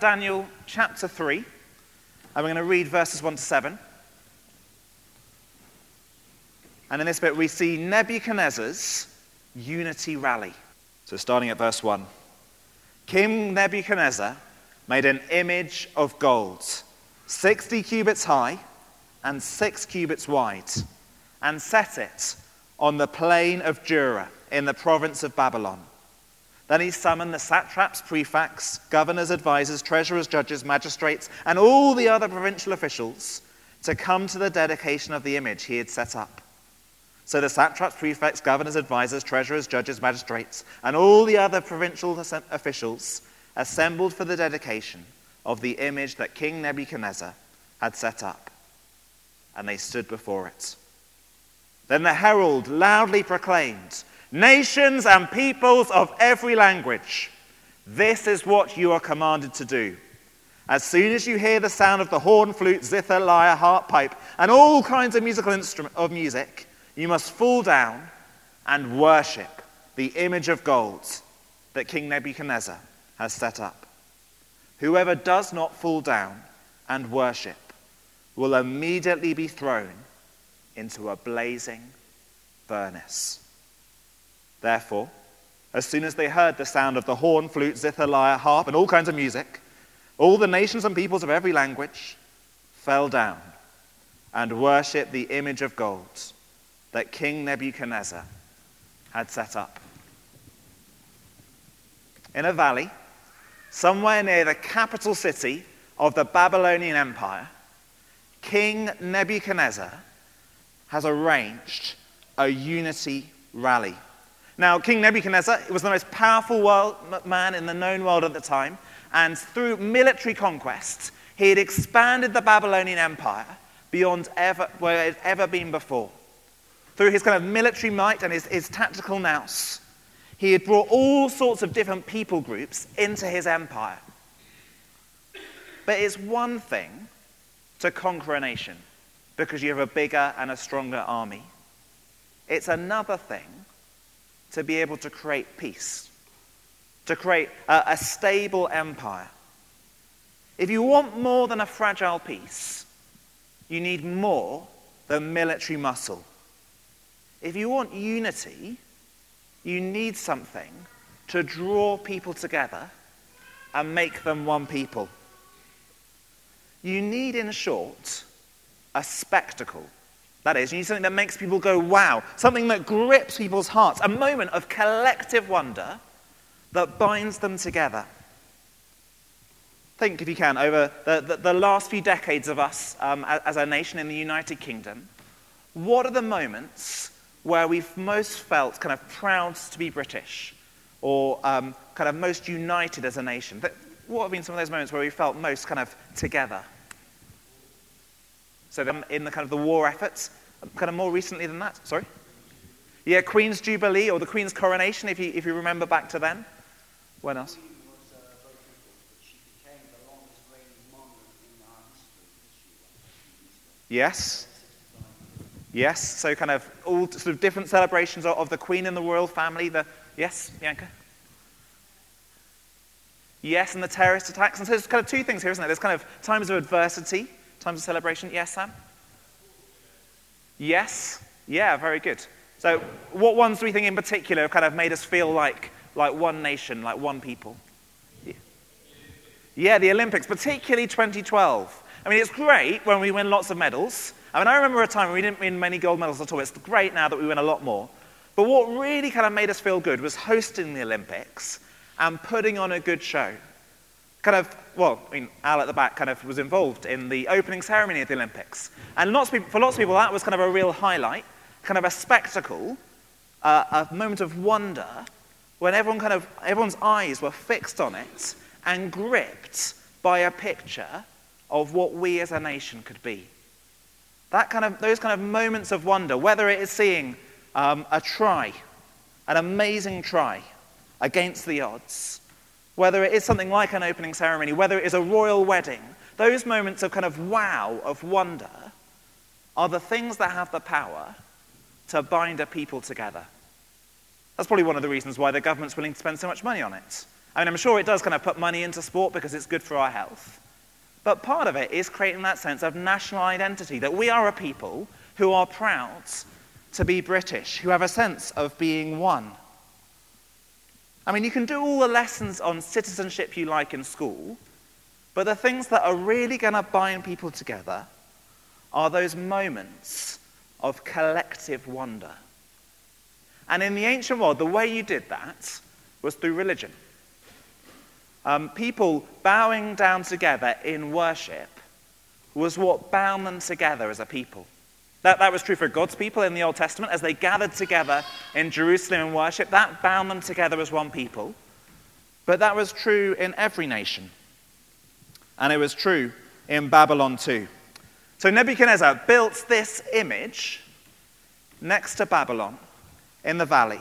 Daniel chapter 3, and we're going to read verses 1 to 7. And in this bit, we see Nebuchadnezzar's unity rally. So starting at verse 1. King Nebuchadnezzar made an image of gold, 60 cubits high and 6 cubits wide, and set it on the plain of Dura in the province of Babylon. Then he summoned the satraps, prefects, governors, advisors, treasurers, judges, magistrates, and all the other provincial officials to come to the dedication of the image he had set up. So the satraps, prefects, governors, advisors, treasurers, judges, magistrates, and all the other provincial officials assembled for the dedication of the image that King Nebuchadnezzar had set up. And they stood before it. Then the herald loudly proclaimed, "Nations and peoples of every language, this is what you are commanded to do. As soon as you hear the sound of the horn, flute, zither, lyre, harp, pipe, and all kinds of music, you must fall down and worship the image of gold that King Nebuchadnezzar has set up. Whoever does not fall down and worship will immediately be thrown into a blazing furnace." Therefore, as soon as they heard the sound of the horn, flute, zither, lyre, harp, and all kinds of music, all the nations and peoples of every language fell down and worshipped the image of gold that King Nebuchadnezzar had set up. In a valley, somewhere near the capital city of the Babylonian Empire, King Nebuchadnezzar has arranged a unity rally. Now, King Nebuchadnezzar was the most powerful man in the known world at the time, and through military conquest, he had expanded the Babylonian Empire beyond where it had ever been before. Through his kind of military might and his tactical nous, he had brought all sorts of different people groups into his empire. But it's one thing to conquer a nation because you have a bigger and a stronger army. It's another thing to be able to create peace, to create a stable empire. If you want more than a fragile peace, you need more than military muscle. If you want unity, you need something to draw people together and make them one people. You need, in short, a spectacle. That is, you need something that makes people go, wow, something that grips people's hearts, a moment of collective wonder that binds them together. Think, if you can, over the last few decades of us as a nation in the United Kingdom, what are the moments where we've most felt kind of proud to be British or kind of most united as a nation? What have been some of those moments where we felt most kind of together? So in the kind of the war efforts, kind of more recently than that, sorry? Yeah, Queen's Jubilee or the Queen's coronation, if you remember back to then. When else? Yes. Yes, so kind of all sort of different celebrations of the Queen and the royal family. Yes, Bianca? Yes, and the terrorist attacks. And so there's kind of two things here, isn't there? There's kind of times of adversity, times of celebration. Yes, Sam? Yes. Yeah, very good. So what ones do we think in particular have kind of made us feel like one nation, like one people? Yeah, the Olympics, particularly 2012. I mean, it's great when we win lots of medals. I mean, I remember a time when we didn't win many gold medals at all. It's great now that we win a lot more. But what really kind of made us feel good was hosting the Olympics and putting on a good show. Kind of, well, I mean, Al at the back kind of was involved in the opening ceremony of the Olympics. And for lots of people, that was kind of a real highlight, kind of a spectacle, a moment of wonder when everyone's eyes were fixed on it and gripped by a picture of what we as a nation could be. Those kind of moments of wonder, whether it is seeing a try, an amazing try against the odds, whether it is something like an opening ceremony, whether it is a royal wedding, those moments of kind of wow, of wonder, are the things that have the power to bind a people together. That's probably one of the reasons why the government's willing to spend so much money on it. I mean, I'm sure it does kind of put money into sport because it's good for our health. But part of it is creating that sense of national identity, that we are a people who are proud to be British, who have a sense of being one. I mean, you can do all the lessons on citizenship you like in school, but the things that are really going to bind people together are those moments of collective wonder. And in the ancient world, the way you did that was through religion. People bowing down together in worship was what bound them together as a people. That was true for God's people in the Old Testament. As they gathered together in Jerusalem in worship, that bound them together as one people. But that was true in every nation. And it was true in Babylon too. So Nebuchadnezzar built this image next to Babylon in the valley.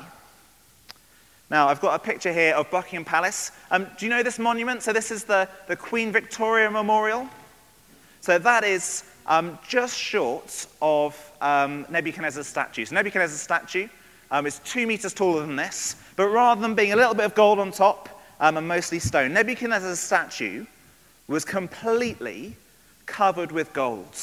Now, I've got a picture here of Buckingham Palace. Do you know this monument? So this is the Queen Victoria Memorial. So that is just short of Nebuchadnezzar's statue. So Nebuchadnezzar's statue is 2 meters taller than this, but rather than being a little bit of gold on top and mostly stone, Nebuchadnezzar's statue was completely covered with gold.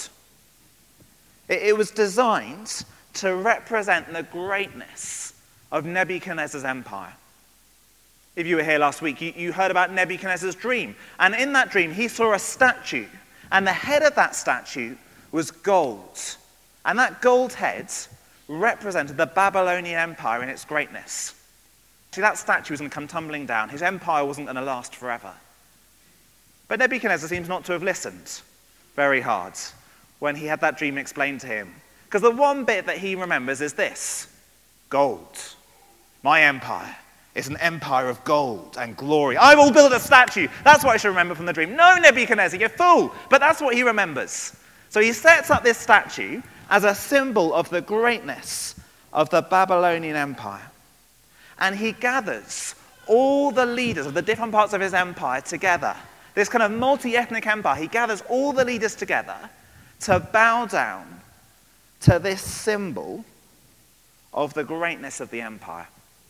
It was designed to represent the greatness of Nebuchadnezzar's empire. If you were here last week, you heard about Nebuchadnezzar's dream. And in that dream, he saw a statue. And the head of that statue was gold. And that gold head represented the Babylonian Empire in its greatness. See, that statue was going to come tumbling down. His empire wasn't going to last forever. But Nebuchadnezzar seems not to have listened very hard when he had that dream explained to him. Because the one bit that he remembers is this: gold. My empire is an empire of gold and glory. I will build a statue. That's what I should remember from the dream. No, Nebuchadnezzar, you fool. But that's what he remembers. So he sets up this statue as a symbol of the greatness of the Babylonian Empire. And he gathers all the leaders of the different parts of his empire together. This kind of multi-ethnic empire, he gathers all the leaders together to bow down to this symbol of the greatness of the empire.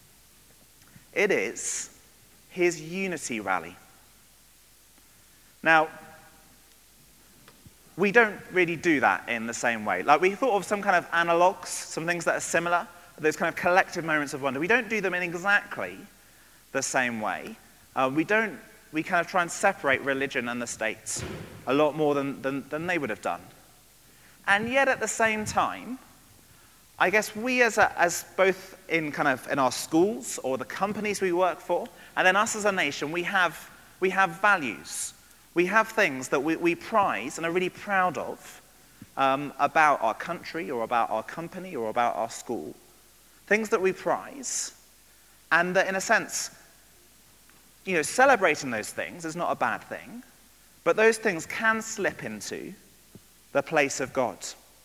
It is his unity rally. Now, we don't really do that in the same way. Like, we thought of some kind of analogues, some things that are similar, those kind of collective moments of wonder. We don't do them in exactly the same way. We kind of try and separate religion and the state a lot more than they would have done. And yet at the same time, I guess we as both in our schools or the companies we work for, and then us as a nation, we have values. We have things that we prize and are really proud of about our country or about our company or about our school. Things that we prize, and that in a sense, celebrating those things is not a bad thing, but those things can slip into the place of God.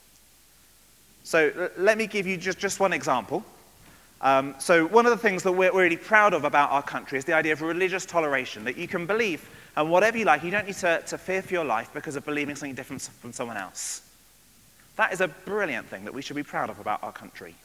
So let me give you just one example. So one of the things that we're really proud of about our country is the idea of religious toleration, that you can believe whatever you like. You don't need to fear for your life because of believing something different from someone else. That is a brilliant thing that we should be proud of about our country.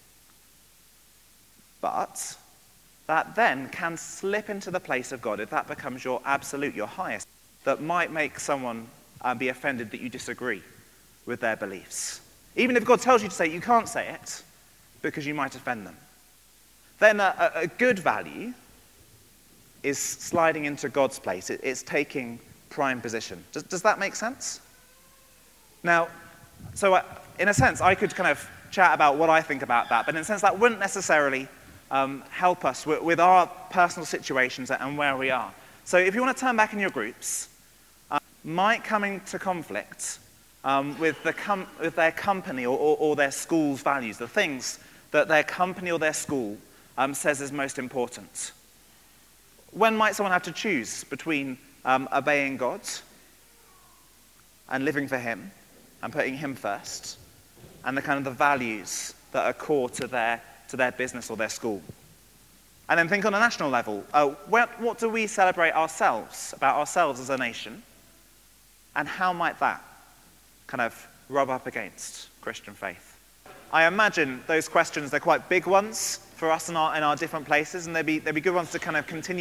But that then can slip into the place of God if that becomes your absolute, your highest, that might make someone be offended that you disagree with their beliefs. Even if God tells you to say it, you can't say it because you might offend them. Then a good value is sliding into God's place. It's taking prime position. Does that make sense? Now, so in a sense, I could kind of chat about what I think about that, but in a sense, that wouldn't necessarily help us with our personal situations and where we are. So if you want to turn back in your groups, might come into conflict with their company or their school's values, the things that their company or their school says is most important. When might someone have to choose between obeying God and living for him and putting him first, and the values that are core to their business or their school? And then think on a national level, what do we celebrate about ourselves as a nation? And how might that kind of rub up against Christian faith? I imagine those questions, they're quite big ones for us in our different places, and they'd be good ones to kind of continue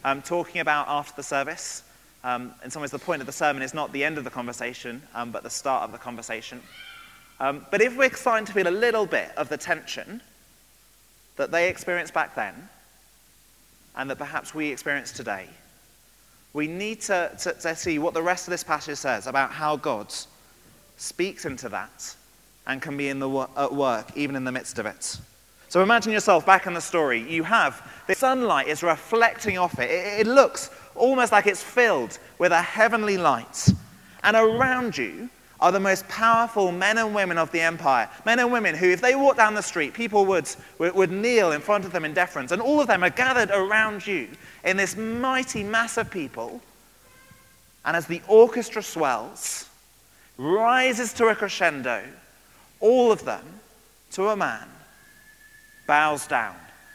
talking about after the service. In some ways, the point of the sermon is not the end of the conversation, but the start of the conversation. But if we're starting to feel a little bit of the tension that they experienced back then, and that perhaps we experience today, we need to see what the rest of this passage says about how God speaks into that and can be at work even in the midst of it. So imagine yourself back in the story. You have the sunlight is reflecting off it. It looks almost like it's filled with a heavenly light. And around you are the most powerful men and women of the empire. Men and women who, if they walked down the street, people would kneel in front of them in deference. And all of them are gathered around you in this mighty mass of people. And as the orchestra swells, rises to a crescendo, all of them, to a man, bows down.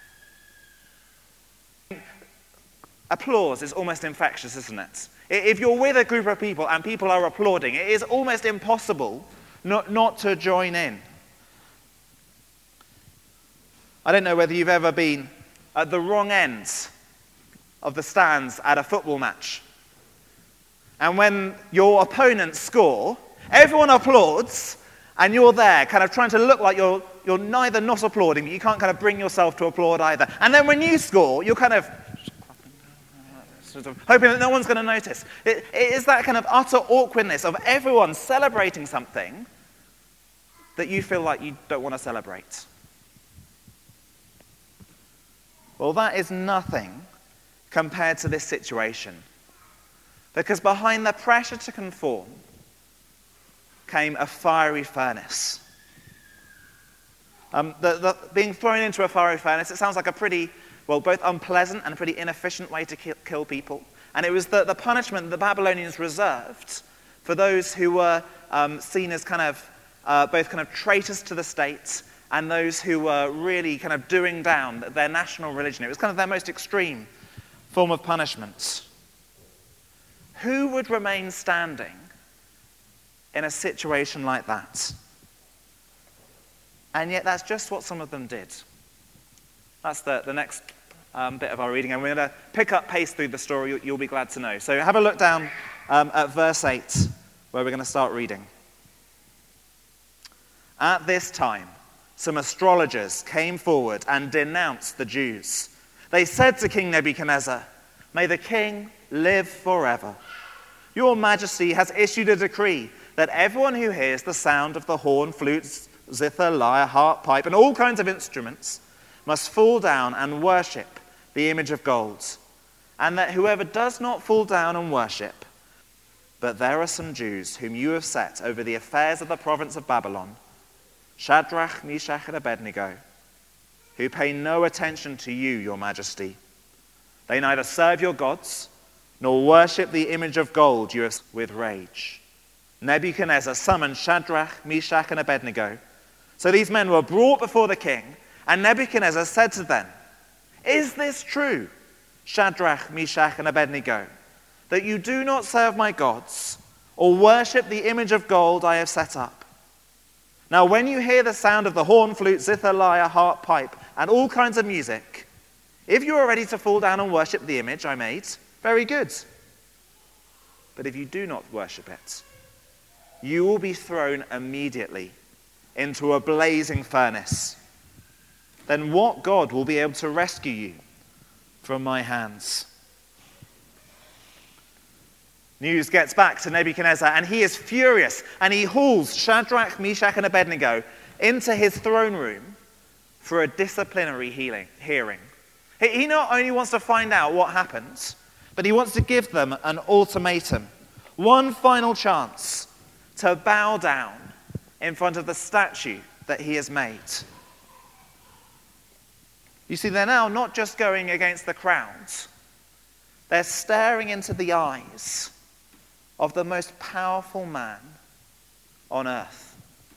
Applause is almost infectious, isn't it? If you're with a group of people and people are applauding, it is almost impossible not to join in. I don't know whether you've ever been at the wrong ends of the stands at a football match. And when your opponents score, everyone applauds, and you're there kind of trying to look like you're neither not applauding, but you can't kind of bring yourself to applaud either. And then when you score, you're kind of hoping that no one's going to notice. It is that kind of utter awkwardness of everyone celebrating something that you feel like you don't want to celebrate. Well, that is nothing compared to this situation. Because behind the pressure to conform came a fiery furnace. Being thrown into a fiery furnace, it sounds like a pretty, both unpleasant and a pretty inefficient way to kill people. And it was the punishment the Babylonians reserved for those who were seen as kind of both kind of traitors to the state and those who were really kind of doing down their national religion. It was kind of their most extreme form of punishment. Who would remain standing in a situation like that? And yet that's just what some of them did. That's the next bit of our reading, and we're going to pick up pace through the story, you'll be glad to know. So have a look down at verse 8, where we're going to start reading. At this time, some astrologers came forward and denounced the Jews. They said to King Nebuchadnezzar, "May the king live forever. Your Majesty has issued a decree that everyone who hears the sound of the horn, flute, zither, lyre, harp, pipe, and all kinds of instruments must fall down and worship the image of gold, and that whoever does not fall down and worship, but there are some Jews whom you have set over the affairs of the province of Babylon, Shadrach, Meshach, and Abednego, who pay no attention to you, your Majesty. They neither serve your gods, nor worship the image of gold you have with rage." Nebuchadnezzar summoned Shadrach, Meshach, and Abednego. So these men were brought before the king, and Nebuchadnezzar said to them, "Is this true, Shadrach, Meshach, and Abednego, that you do not serve my gods, or worship the image of gold I have set up? Now when you hear the sound of the horn, flute, zither, lyre, harp, pipe, and all kinds of music, if you are ready to fall down and worship the image I made, very good. But if you do not worship it, you will be thrown immediately into a blazing furnace. Then what God will be able to rescue you from my hands?" News gets back to Nebuchadnezzar, and he is furious, and he hauls Shadrach, Meshach, and Abednego into his throne room for a disciplinary hearing. He not only wants to find out what happened, but he wants to give them an ultimatum, one final chance to bow down in front of the statue that he has made. You see, they're now not just going against the crowds. They're staring into the eyes of the most powerful man on earth.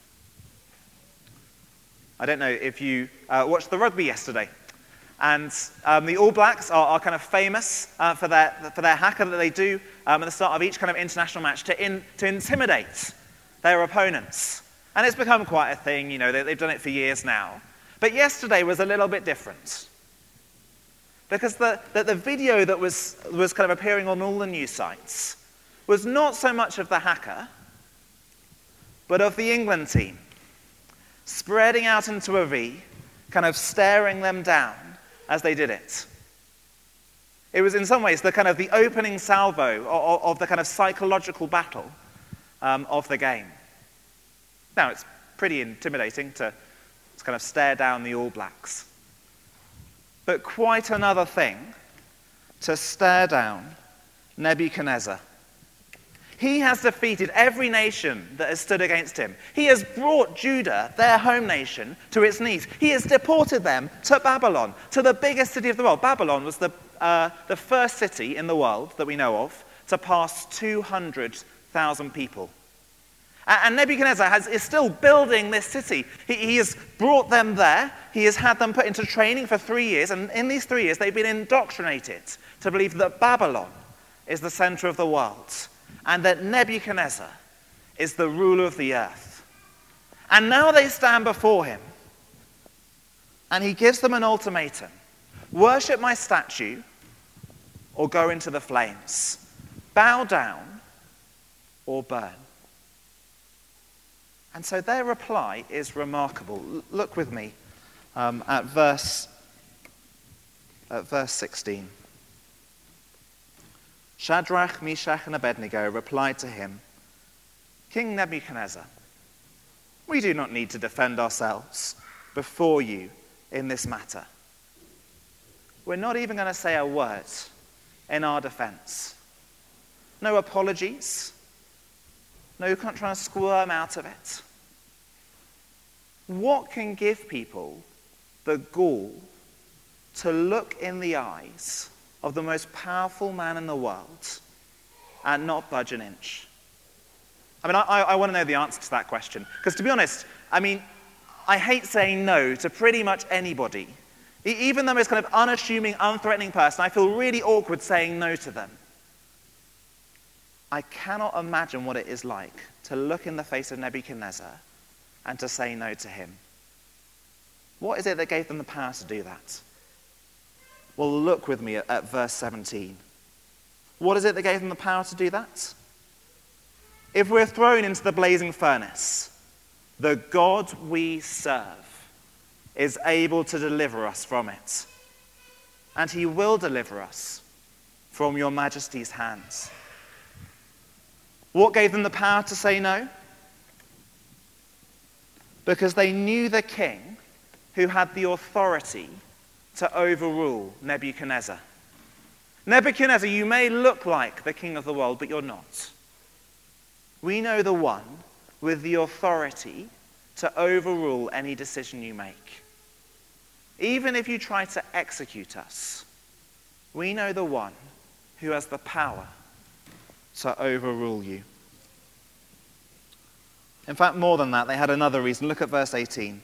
I don't know if you watched the rugby yesterday. And the All Blacks are kind of famous for their haka that they do at the start of each kind of international match to intimidate their opponents. And it's become quite a thing, they've done it for years now. But yesterday was a little bit different. Because the video that was kind of appearing on all the news sites was not so much of the hacker, but of the England team, spreading out into a V, kind of staring them down as they did it. It was in some ways the kind of the opening salvo of the kind of psychological battle of the game. Now, it's pretty intimidating to kind of stare down the All Blacks. But quite another thing to stare down Nebuchadnezzar. He has defeated every nation that has stood against him. He has brought Judah, their home nation, to its knees. He has deported them to Babylon, to the biggest city of the world. Babylon was the first city in the world that we know of to pass 200,000 people. And Nebuchadnezzar is still building this city. He has brought them there. He has had them put into training for 3 years. And in these 3 years, they've been indoctrinated to believe that Babylon is the center of the world and that Nebuchadnezzar is the ruler of the earth. And now they stand before him. And he gives them an ultimatum. Worship my statue or go into the flames. Bow down or burn. And so their reply is remarkable. Look with me at verse 16. Shadrach, Meshach, and Abednego replied to him, King Nebuchadnezzar, we do not need to defend ourselves before you in this matter. We're not even going to say a word in our defense. No apologies. No, you're not trying to squirm out of it. What can give people the gall to look in the eyes of the most powerful man in the world and not budge an inch? I mean, I want to know the answer to that question. Because to be honest, I mean, I hate saying no to pretty much anybody. Even the most kind of unassuming, unthreatening person, I feel really awkward saying no to them. I cannot imagine what it is like to look in the face of Nebuchadnezzar and to say no to him. What is it that gave them the power to do that? Well, look with me at verse 17. What is it that gave them the power to do that? If we're thrown into the blazing furnace, the God we serve is able to deliver us from it. And he will deliver us from your majesty's hands. What gave them the power to say no? Because they knew the king who had the authority to overrule Nebuchadnezzar. Nebuchadnezzar, you may look like the king of the world, but you're not. We know the one with the authority to overrule any decision you make. Even if you try to execute us, we know the one who has the power to overrule you. In fact, more than that, they had another reason. Look at verse 18.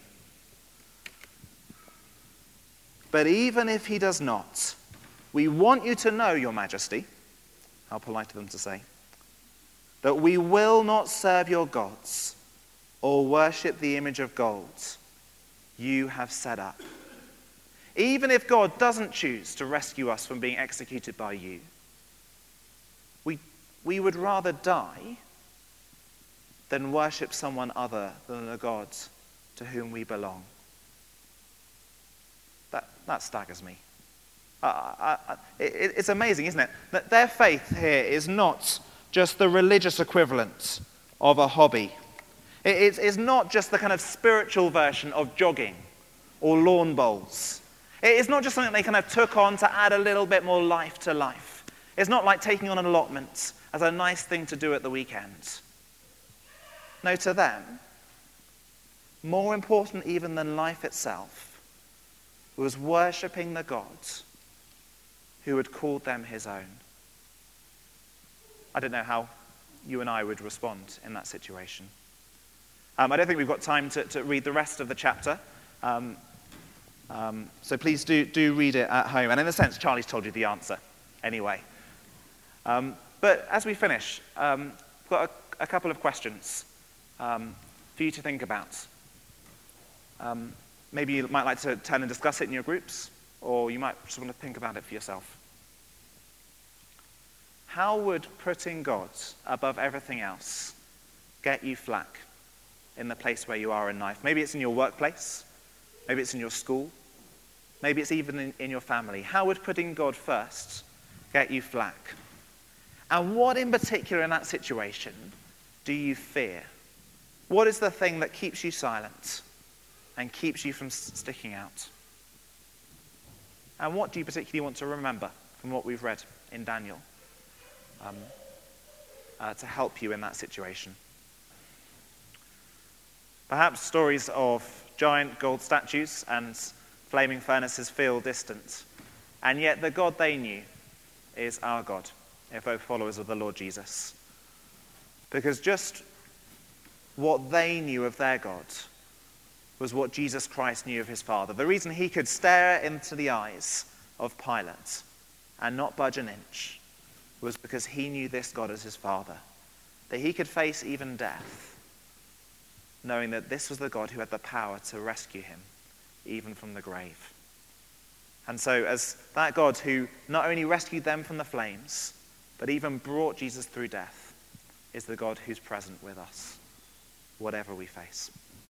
But even if he does not, we want you to know, Your Majesty, how polite of them to say, that we will not serve your gods or worship the image of gold you have set up. Even if God doesn't choose to rescue us from being executed by you, we would rather die than worship someone other than the God to whom we belong. That staggers me. It's amazing, isn't it? That their faith here is not just the religious equivalent of a hobby. It's not just the kind of spiritual version of jogging or lawn bowls. It's not just something they kind of took on to add a little bit more life to life. It's not like taking on an allotment as a nice thing to do at the weekend. No, to them, more important even than life itself, was worshipping the God who had called them his own. I don't know how you and I would respond in that situation. I don't think we've got time to read the rest of the chapter. So please do read it at home. And in a sense, Charlie's told you the answer anyway. But as we finish, I've got a couple of questions for you to think about. Maybe you might like to turn and discuss it in your groups, or you might just want to think about it for yourself. How would putting God above everything else get you flack in the place where you are in life? Maybe it's in your workplace. Maybe it's in your school. Maybe it's even in your family. How would putting God first get you flack? And what in particular in that situation do you fear? What is the thing that keeps you silent and keeps you from sticking out? And what do you particularly want to remember from what we've read in Daniel to help you in that situation? Perhaps stories of giant gold statues and flaming furnaces feel distant, and yet the God they knew is our God, if we're followers of the Lord Jesus. Because just what they knew of their God was what Jesus Christ knew of his Father. The reason he could stare into the eyes of Pilate and not budge an inch was because he knew this God as his Father, that he could face even death, knowing that this was the God who had the power to rescue him, even from the grave. And so as that God who not only rescued them from the flames, but even brought Jesus through death, is the God who's present with us, whatever we face.